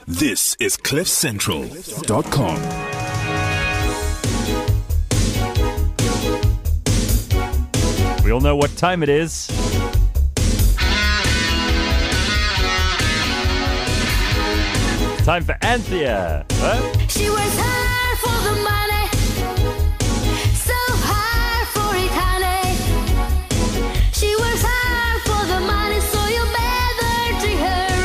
This is CliffCentral.com. We all know what time it is. Time for Anthea. Huh? She works hard for the money, so hard for it, honey. She works hard for the money, so you better treat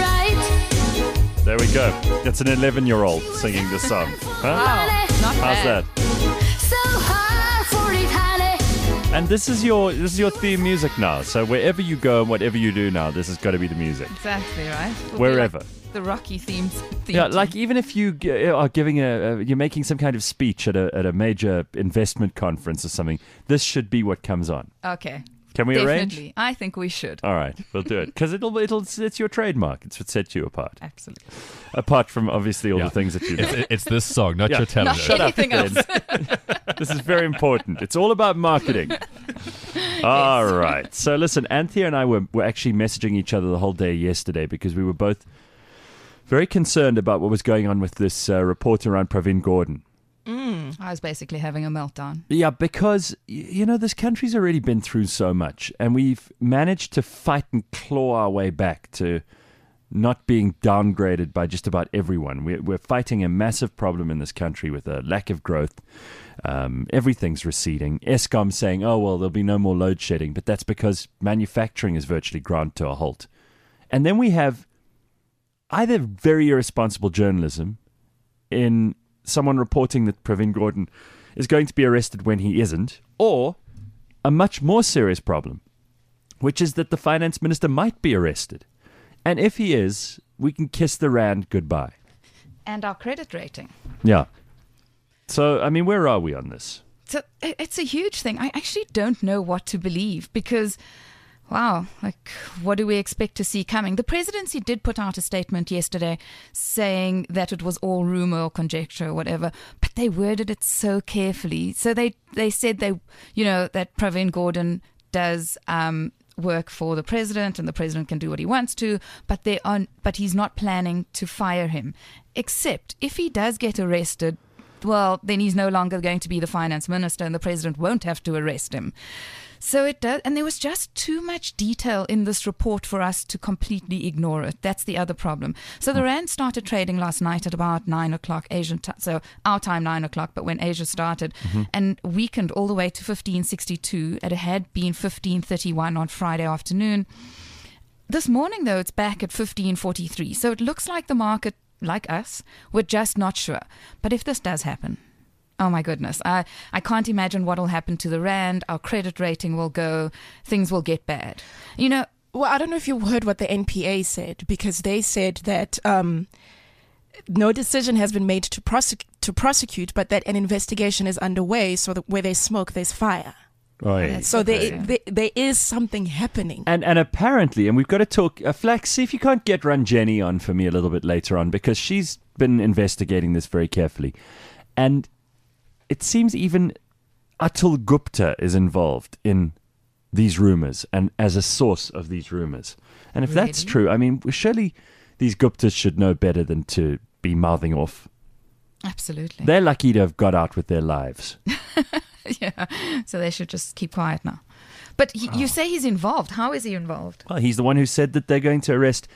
her right. There we go. That's an 11-year-old singing this song. Huh? Not How's bad. that? So hard for it, honey. And this is your theme music now. So wherever you go and whatever you do now, this has got to be the music. Exactly, right? It'll be Wherever. like the Rocky theme. Yeah, like even if you are giving you're making some kind of speech at a major investment conference or something, this should be what comes on. Okay. Can we arrange? Definitely. I think we should. All right, we'll do it because it's your trademark. It's what sets you apart. Absolutely. Apart from obviously all the things that you do. It's this song, not Yeah. your television. Shut up, Anything else. Glenn. This is very important. It's all about marketing. All right. So listen, Anthea and I were actually messaging each other the whole day yesterday because we were both very concerned about what was going on with this report around Pravin Gordhan. I was basically having a meltdown. Yeah, because, this country's already been through so much, and we've managed to fight and claw our way back to not being downgraded by just about everyone. We're fighting a massive problem in this country with a lack of growth. Everything's receding. Eskom saying, oh, well, there'll be no more load shedding, but that's because manufacturing is virtually ground to a halt. And then we have either very irresponsible journalism in someone reporting that Pravin Gordhan is going to be arrested when he isn't, or a much more serious problem, which is that the finance minister might be arrested. And if he is, we can kiss the rand goodbye. And our credit rating. Yeah. So, I mean, where are we on this? So it's a huge thing. I actually don't know what to believe because, wow, what do we expect to see coming? The presidency did put out a statement yesterday saying that it was all rumor or conjecture or whatever, but they worded it so carefully. So they said that Pravin Gordhan does work for the president and the president can do what he wants to, but he's not planning to fire him, except if he does get arrested. Well, then he's no longer going to be the finance minister and the president won't have to arrest him. So it does. And there was just too much detail in this report for us to completely ignore it. That's the other problem. So the rand started trading last night at about 9 o'clock Asian time. So our time, 9 o'clock, but when Asia started and weakened all the way to 15.62. It had been 15.31 on Friday afternoon. This morning, though, it's back at 15.43. So it looks like the market, like us, we're just not sure. But if this does happen, oh my goodness, I can't imagine what will happen to the rand. Our credit rating will go, things will get bad. Well, I don't know if you heard what the NPA said, because they said that no decision has been made to prosecute, but that an investigation is underway, so that where there's smoke, there's fire. Oh, yeah. So there is something happening. And apparently, and we've got to talk, Flax, see if you can't get Ranjani on for me a little bit later on, because she's been investigating this very carefully. And it seems even Atul Gupta is involved in these rumors and as a source of these rumors. And if that's true, I mean, surely these Guptas should know better than to be mouthing off. Absolutely. They're lucky to have got out with their lives. Yeah, so they should just keep quiet now. But you say he's involved. How is he involved? Well, he's the one who said that they're going to arrest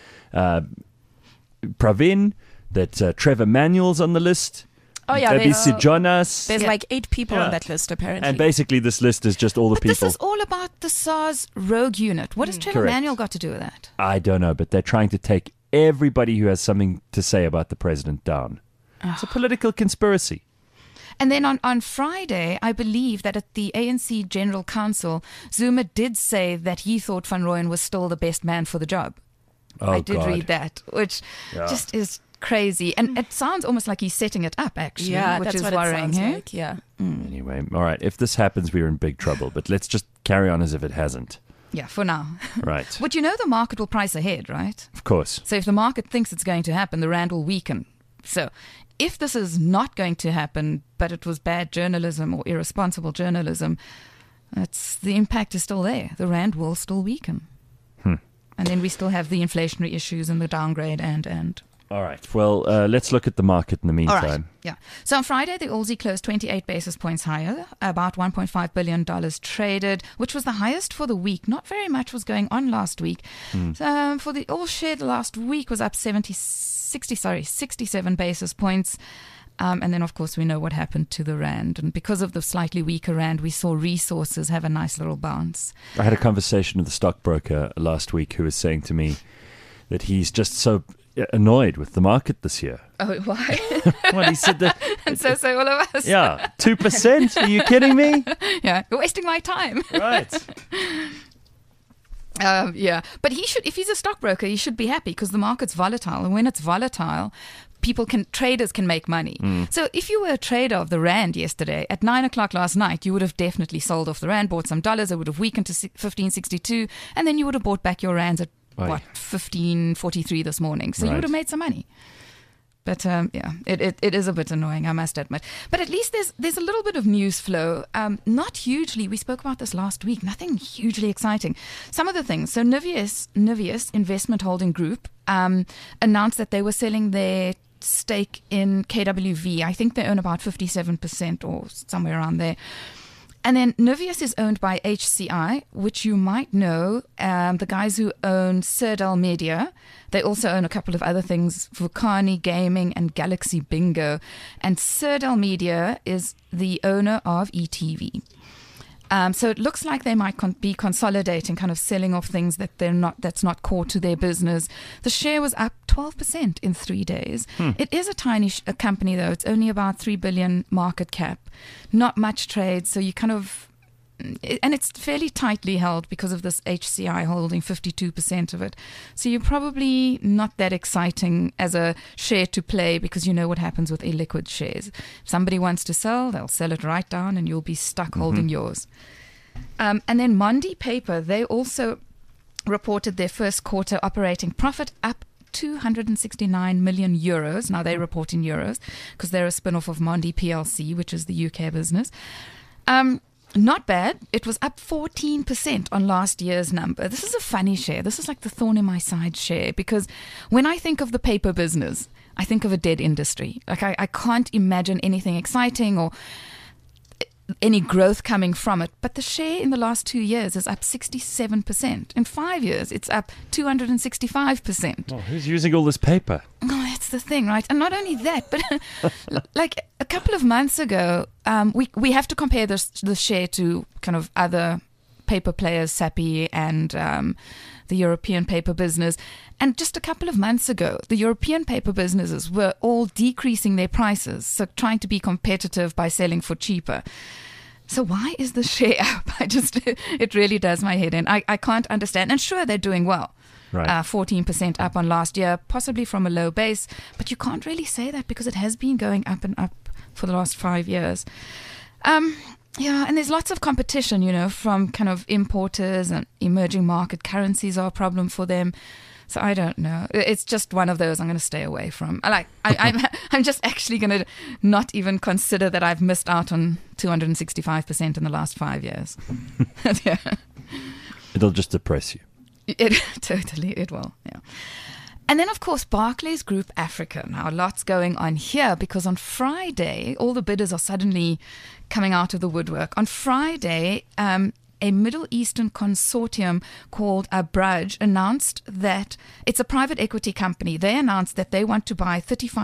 Pravin, that Trevor Manuel's on the list. Oh, yeah. Abisi Jonas. There's like 8 people on that list, apparently. And basically this list is just all the But people. this is all about the SARS rogue unit. What has Trevor Correct. Manuel got to do with that? I don't know, but they're trying to take everybody who has something to say about the president down. It's a political conspiracy. And then on Friday, I believe that at the ANC General Council, Zuma did say that he thought Van Rooyen was still the best man for the job. Oh, I did God. read that, which just is crazy. And it sounds almost like he's setting it up, actually, Yeah, which that's is what worrying. it sounds hey? like, yeah. Anyway, all right. If this happens, we're in big trouble. But let's just carry on as if it hasn't. Yeah, for now. Right. But the market will price ahead, right? Of course. So if the market thinks it's going to happen, the rand will weaken. So if this is not going to happen, but it was bad journalism or irresponsible journalism, the impact is still there. The rand will still weaken. And then we still have the inflationary issues and the downgrade and. All right. Well, let's look at the market in the All meantime. right. Yeah. So on Friday, the Aussie closed 28 basis points higher, about $1.5 billion traded, which was the highest for the week. Not very much was going on last week. For the All Share, the last week was up 67 basis points. And then, of course, we know what happened to the Rand. And because of the slightly weaker Rand, we saw resources have a nice little bounce. I had a conversation with a stockbroker last week who was saying to me that he's just so annoyed with the market this year. Oh, why? Well, he said that. And so all of us. Yeah, 2%? Are you kidding me? Yeah, you're wasting my time. Right. Yeah, but he should. If he's a stockbroker, he should be happy because the market's volatile, and when it's volatile, traders can make money. So if you were a trader of the Rand yesterday at 9:00 last night, you would have definitely sold off the Rand, bought some dollars. It would have weakened to 15.62, and then you would have bought back your Rands at Right. 15.43 this morning. So you Right. would have made some money. But yeah, it is a bit annoying, I must admit. But at least there's a little bit of news flow. Not hugely. We spoke about this last week. Nothing hugely exciting. Some of the things. So Niveus Investment Holding Group announced that they were selling their stake in KWV. I think they own about 57% or somewhere around there. And then Niveus is owned by HCI, which you might know, the guys who own Cerdal Media. They also own a couple of other things, Vukani Gaming and Galaxy Bingo. And Cerdal Media is the owner of ETV. So it looks like they might be consolidating, kind of selling off things that that's not core to their business. The share was up 12% in 3 days. It is a tiny a company, though. It's only about 3 billion market cap. Not much trade, so you kind of... And it's fairly tightly held because of this HCI holding 52% of it. So you're probably not that exciting as a share to play because you know what happens with illiquid shares. If somebody wants to sell, they'll sell it right down and you'll be stuck holding yours. And then Mondi Paper, they also reported their first quarter operating profit up 269 million euros. Now they report in euros because they're a spin-off of Mondi PLC, which is the UK business. Not bad. It was up 14% on last year's number. This is a funny share. This is like the thorn in my side share because when I think of the paper business, I think of a dead industry. Like I can't imagine anything exciting or any growth coming from it. But the share in the last 2 years is up 67%. In 5 years, it's up 265%. Oh, who's using all this paper? Oh, that's the thing, right? And not only that, but like a couple of months ago, we have to compare the share to kind of other paper players, Sappi and the European paper business. And just a couple of months ago, the European paper businesses were all decreasing their prices, so trying to be competitive by selling for cheaper. So why is the share up? It really does my head in. I can't understand. And sure, they're doing well. Right. 14% up on last year, possibly from a low base. But you can't really say that because it has been going up and up for the last 5 years. Yeah, and there's lots of competition, you know, from kind of importers, and emerging market currencies are a problem for them. So I don't know. It's just one of those I'm going to stay away from. I'm just actually going to not even consider that I've missed out on 265% in the last 5 years. Yeah. It'll just depress you. Totally, it will. Yeah. And then, of course, Barclays Group Africa. Now, lots going on here because on Friday, all the bidders are suddenly coming out of the woodwork. On Friday, a Middle Eastern consortium called Abraj announced that it's a private equity company. They announced that they want to buy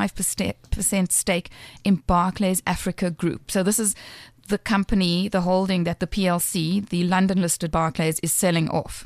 35% stake in Barclays Africa Group. So this is the company, the holding that the PLC, the London-listed Barclays, is selling off.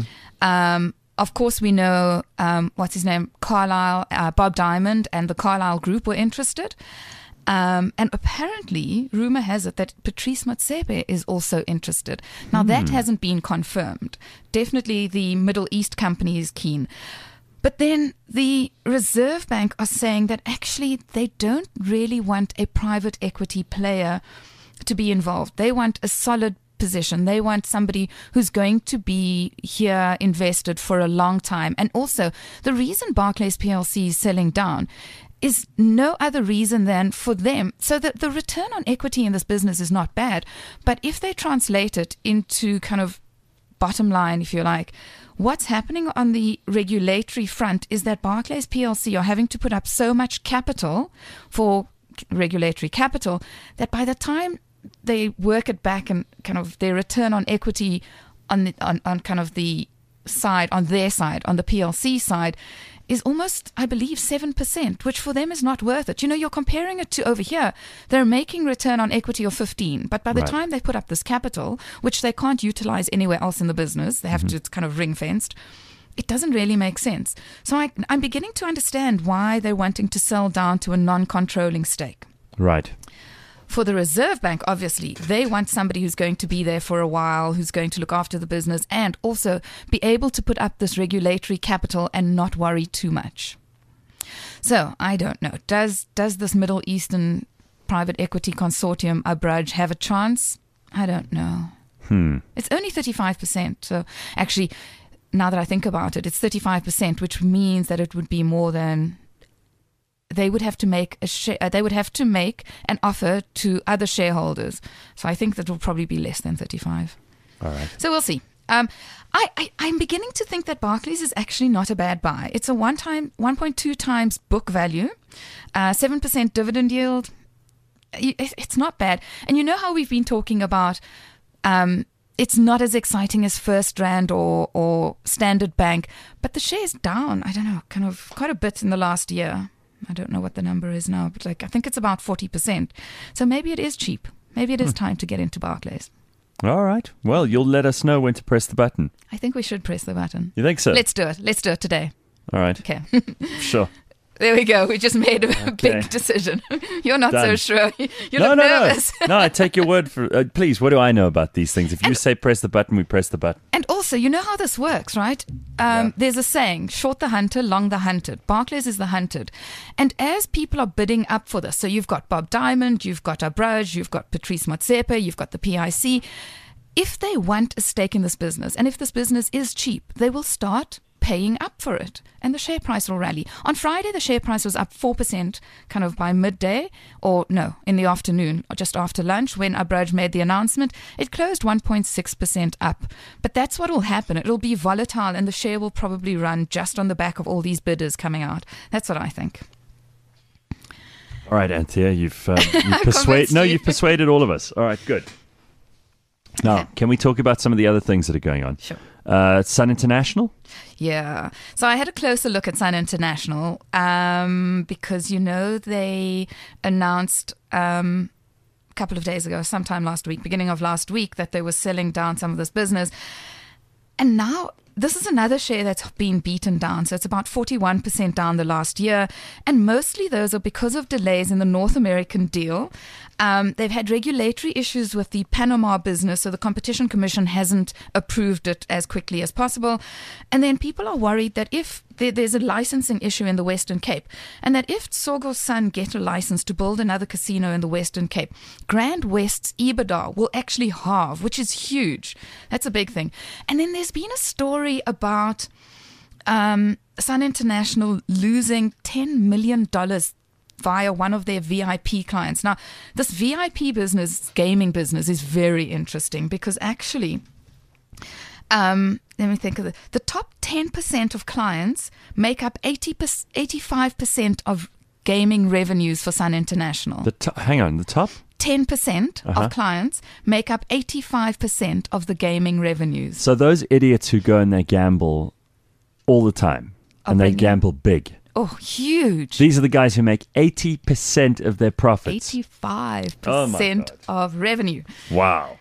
Of course, we know, what's his name, Carlyle, Bob Diamond and the Carlyle Group were interested. And apparently, rumor has it that Patrice Motsepe is also interested. Now, that hasn't been confirmed. Definitely the Middle East company is keen. But then the Reserve Bank are saying that actually they don't really want a private equity player to be involved. They want a solid position. They want somebody who's going to be here invested for a long time. And also, the reason Barclays PLC is selling down is no other reason than for them. So that the return on equity in this business is not bad. But if they translate it into kind of bottom line, if you like, what's happening on the regulatory front is that Barclays PLC are having to put up so much capital for regulatory capital that by the time they work it back and kind of their return on equity on kind of the side, on their side, on the PLC side, is almost, I believe, 7%, which for them is not worth it. You're comparing it to over here. They're making return on equity of 15, but by the Right. time they put up this capital, which they can't utilize anywhere else in the business, they have to, it's kind of ring-fenced, it doesn't really make sense. So I'm beginning to understand why they're wanting to sell down to a non-controlling stake. Right. For the Reserve Bank, obviously, they want somebody who's going to be there for a while, who's going to look after the business and also be able to put up this regulatory capital and not worry too much. So, I don't know. Does this Middle Eastern private equity consortium, Abraj, have a chance? I don't know. It's only 35%. So, actually, now that I think about it, it's 35%, which means that it would be more than... They would have to make an offer to other shareholders. So I think that will probably be less than 35. All right. So we'll see. I'm beginning to think that Barclays is actually not a bad buy. It's a 1.2 times book value, 7% dividend yield. It's not bad. And you know how we've been talking about it's not as exciting as First Rand or Standard Bank, but the share's down, I don't know, kind of quite a bit in the last year. I don't know what the number is now, but I think it's about 40%. So maybe it is cheap. Maybe it is time to get into Barclays. All right. Well, you'll let us know when to press the button. I think we should press the button. You think so? Let's do it. Let's do it today. All right. Okay. Sure. There we go. We just made a Okay. big decision. You're not so Done. sure. You look nervous. No, I take your word for please, what do I know about these things? If you say press the button, we press the button. And also, you know how this works, right? There's a saying, short the hunter, long the hunted. Barclays is the hunted. And as people are bidding up for this, so you've got Bob Diamond, you've got Abraj, you've got Patrice Motsepe, you've got the PIC. If they want a stake in this business, and if this business is cheap, they will start paying up for it, and the share price will rally. On Friday, the share price was up 4% kind of by midday, or no, in the afternoon, or just after lunch when Abraj made the announcement. It closed 1.6% up. But that's what will happen. It'll be volatile, and the share will probably run just on the back of all these bidders coming out. That's what I think. All right, Anthea, you've Convinced you. you've persuaded all of us. All right, good. Now, Okay. can we talk about some of the other things that are going on? Sure. Sun International? Yeah. So I had a closer look at Sun International because, they announced a couple of days ago, sometime last week, beginning of last week, that they were selling down some of this business. And now this is another share that's been beaten down. So it's about 41% down the last year. And mostly those are because of delays in the North American deal. They've had regulatory issues with the Panama business, so the Competition Commission hasn't approved it as quickly as possible. And then people are worried that if there's a licensing issue in the Western Cape, and that if Tsogo Sun get a license to build another casino in the Western Cape, Grand West's EBITDA will actually halve, which is huge. That's a big thing. And then there's been a story about Sun International losing $10 million via one of their VIP clients. Now, this VIP business, gaming business, is very interesting because actually, let me think of the top 10% of clients make up 85% of gaming revenues for Sun International. The top? 10% of clients make up 85% of the gaming revenues. So those idiots who go and they gamble all the time, and they brilliant. gamble big. Oh, huge. These are the guys who make 80% of their profits. 85% Oh my God. of revenue. Wow.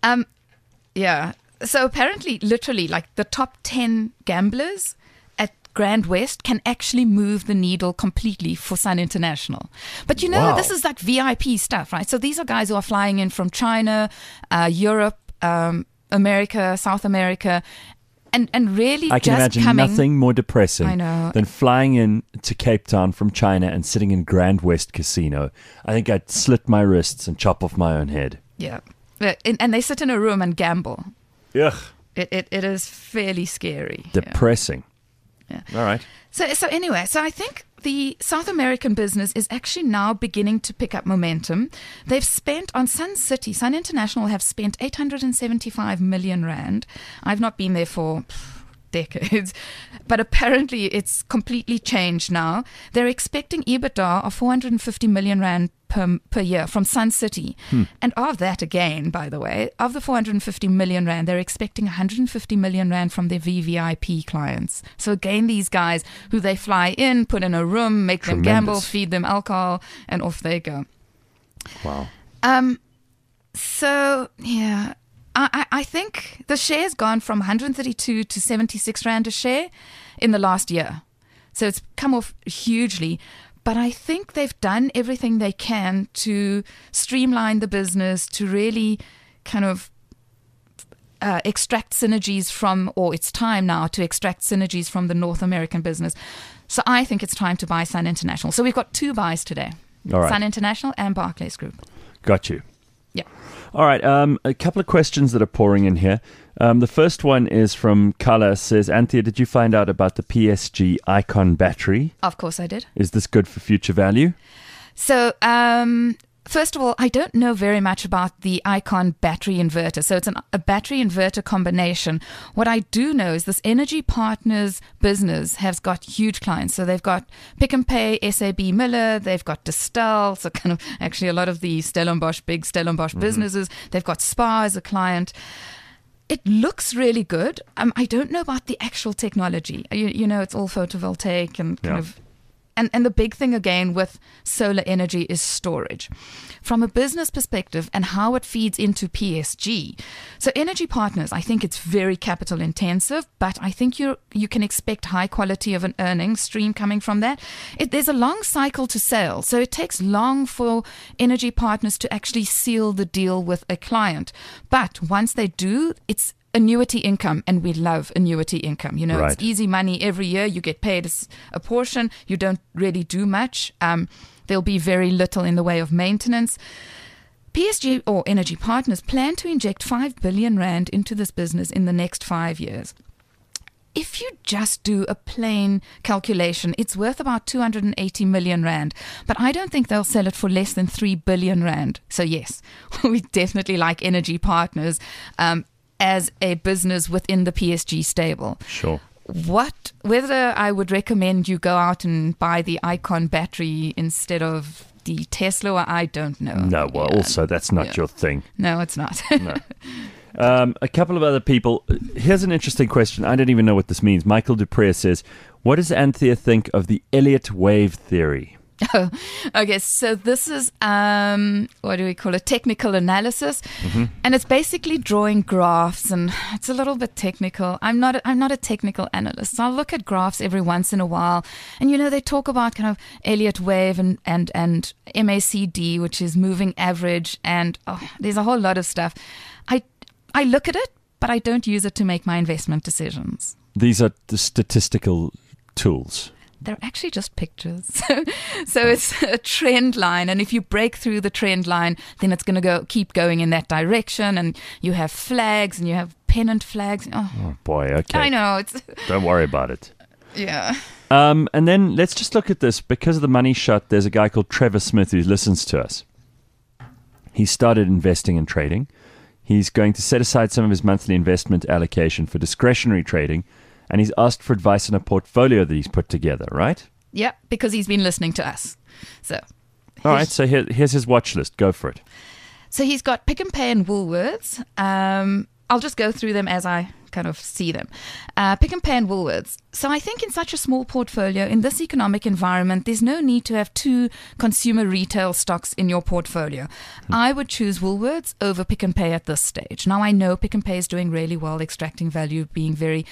Yeah. So apparently, literally, like the top 10 gamblers at Grand West can actually move the needle completely for Sun International. But Wow. this is like VIP stuff, right? So these are guys who are flying in from China, Europe, America, South America, and really I can just imagine coming. nothing more depressing I know. than flying in to Cape Town from China and sitting in Grand West Casino. I think I'd slit my wrists and chop off my own head. Yeah. And they sit in a room and gamble. Ugh. It is fairly scary. Yeah. Depressing. Yeah. All right. So anyway, so I think the South American business is actually now beginning to pick up momentum. They've spent on Sun International have spent 875 million rand. I've not been there for decades. But apparently it's completely changed now. They're expecting EBITDA of 450 million rand per year from Sun City. And of that, again, by the way, of the 450 million rand, they're expecting 150 million rand from their VVIP clients. So again, these guys who they fly in, put in a room, make them gamble, feed them alcohol, and off they go. Wow. So, yeah, I think the share's gone from 132 to 76 Rand a share in the last year. So it's come off hugely. But I think they've done everything they can to streamline the business, to really kind of extract synergies from, or it's time now to extract synergies from the North American business. So I think it's time to buy Sun International. So we've got two buys today. All right. Sun International and Barclays Group. Got you. Yeah. All right. A couple of questions that are pouring in here. The first one is from Kala. Says, Anthea, did you find out about the PSG Icon battery? Of course I did. Is this good for future value? So, first of all, I don't know very much about the Icon battery inverter. So it's a battery inverter combination. What I do know is this Energy Partners business has got huge clients. So they've got Pick n Pay, SAB Miller, they've got Distel, so kind of actually a lot of the Stellenbosch, big Stellenbosch businesses. They've got Spa as a client. It looks really good. I don't know about the actual technology. You know, it's all photovoltaic and kind of... And the big thing again with solar energy is storage. From a business perspective and how it feeds into PSG. So Energy Partners, I think it's very capital intensive, but I think you can expect high quality of an earnings stream coming from that. There's a long cycle to sale. So it takes long for Energy Partners to actually seal the deal with a client. But once they do, it's annuity income, and we love annuity income. You know, Right. It's easy money every year. You get paid a portion. You don't really do much. There'll be very little in the way of maintenance. PSG or Energy Partners plan to inject 5 billion rand into this business in the next 5 years. If you just do a plain calculation, it's worth about 280 million rand. But I don't think they'll sell it for less than 3 billion rand. So yes, we definitely like Energy Partners as a business within the PSG stable. Sure. Whether I would recommend you go out and buy the Icon battery instead of the Tesla, I don't know. No, well, Yeah. also, that's not your thing. No, it's not. No. A couple of other people. Here's an interesting question. I don't even know what this means. Michael Dupree says, what does Anthea think of the Elliott wave theory? Oh, okay, so this is what do we call it? Technical analysis, and it's basically drawing graphs, and it's a little bit technical. I'm not a technical analyst, so I'll look at graphs every once in a while, and you know they talk about kind of Elliott wave and MACD, which is moving average, and there's a whole lot of stuff. I look at it, but I don't use it to make my investment decisions. These are the statistical tools. They're actually just pictures. So it's a trend line. And if you break through the trend line, then it's going to keep going in that direction. And you have flags and you have pennant flags. Oh, boy, okay. I know. Don't worry about it. Yeah. And then let's just look at this. Because of the money shot, there's a guy called Trevor Smith who listens to us. He started investing and trading. He's going to set aside some of his monthly investment allocation for discretionary trading. And he's asked for advice on a portfolio that he's put together, right? Yeah, because he's been listening to us. So, all right, so here's his watch list. Go for it. So he's got Pick n Pay and Woolworths. I'll just go through them as I kind of see them. Pick n Pay and Woolworths. So I think in such a small portfolio, in this economic environment, there's no need to have two consumer retail stocks in your portfolio. I would choose Woolworths over Pick n Pay at this stage. Now I know Pick n Pay is doing really well, extracting value, being very,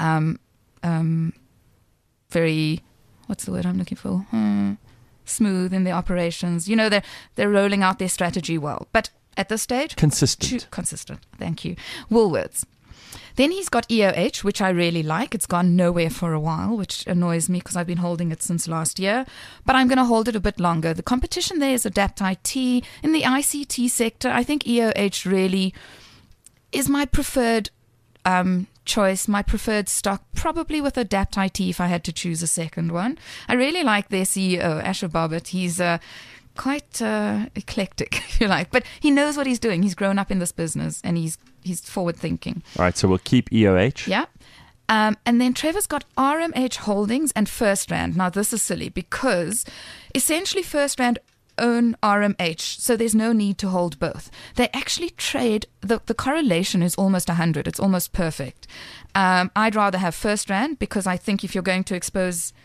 what's the word I'm looking for? Smooth in the operations. You know, they're rolling out their strategy well. But at this stage, consistent. Thank you. Woolworths. Then he's got EOH, which I really like. It's gone nowhere for a while, which annoys me because I've been holding it since last year. But I'm going to hold it a bit longer. The competition there is Adapt IT. In the ICT sector, I think EOH really is my preferred choice, my preferred stock, probably with Adapt IT if I had to choose a second one. I really like their CEO, Asher Bobbitt. He's quite eclectic, if you like, but he knows what he's doing. He's grown up in this business and he's forward thinking. All right, so we'll keep EOH. Yeah. And then Trevor's got RMH Holdings and First Rand. Now, this is silly because essentially First Rand own RMH, so there's no need to hold both. They actually trade, the correlation is almost 100. It's almost perfect. I'd rather have First Rand because I think if you're going to expose,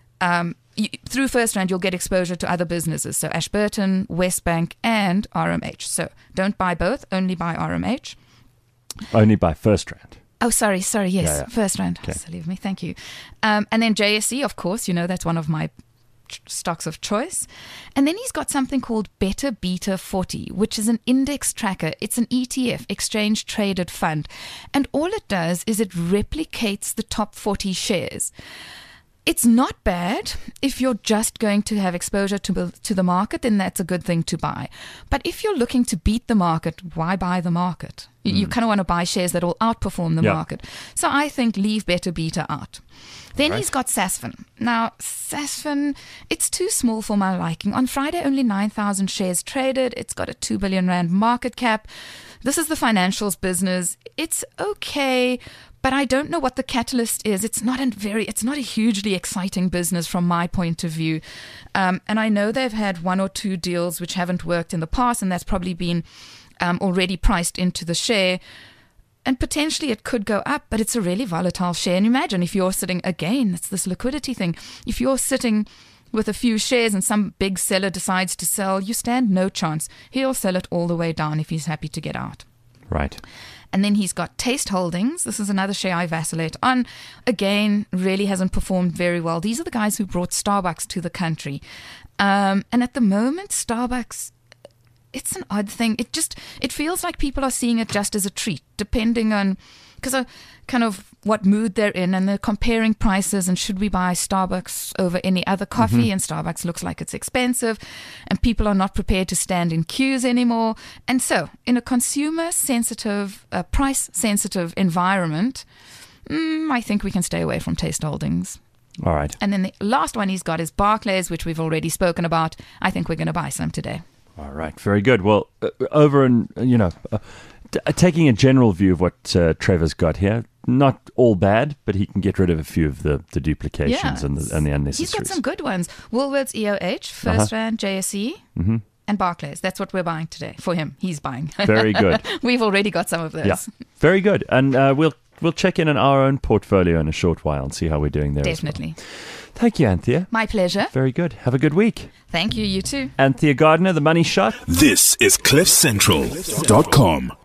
through First Rand, you'll get exposure to other businesses. So Ashburton, Westbank, and RMH. So don't buy both, only buy RMH. Only buy First Rand. Oh, sorry, yes, Yeah. First Rand. Okay. Silly of me, thank you. And then JSE, of course, that's one of my stocks of choice. And then he's got something called Better Beta 40, which is an index tracker. It's an ETF, exchange traded fund. And all it does is it replicates the top 40 shares. It's not bad. If you're just going to have exposure to the market, then that's a good thing to buy. But if you're looking to beat the market, why buy the market? You kind of want to buy shares that will outperform the market. So I think leave Better Beta out. Then he's got Sasfin. Now, Sasfin, it's too small for my liking. On Friday, only 9,000 shares traded. It's got a 2 billion rand market cap. This is the financials business. It's okay, but I don't know what the catalyst is. It's not a hugely exciting business from my point of view. And I know they've had one or two deals which haven't worked in the past, and that's probably been already priced into the share. And potentially it could go up, but it's a really volatile share. And imagine if you're sitting, again, it's this liquidity thing. If you're sitting with a few shares and some big seller decides to sell, you stand no chance. He'll sell it all the way down if he's happy to get out. Right. And then he's got Taste Holdings. This is another share I vacillate on. Again, really hasn't performed very well. These are the guys who brought Starbucks to the country. And at the moment, Starbucks, it's an odd thing. It feels like people are seeing it just as a treat, depending on, because of kind of what mood they're in, and they're comparing prices and should we buy Starbucks over any other coffee, and Starbucks looks like it's expensive, and people are not prepared to stand in queues anymore. And so in a consumer sensitive, price sensitive environment, I think we can stay away from Taste Holdings. All right. And then the last one he's got is Barclays, which we've already spoken about. I think we're going to buy some today. All right, very good. Well, over and, taking a general view of what Trevor's got here, not all bad, but he can get rid of a few of the duplications and the unnecessaries. He's got some good ones. Woolworths, EOH, First Rand, JSE, and Barclays. That's what we're buying today for him. He's buying. Very good. We've already got some of those. Yeah, very good. And we'll check in on our own portfolio in a short while and see how we're doing there. Definitely. As well. Thank you, Anthea. My pleasure. Very good. Have a good week. Thank you. You too. Anthea Gardner, The Money Shot. This is CliffCentral.com.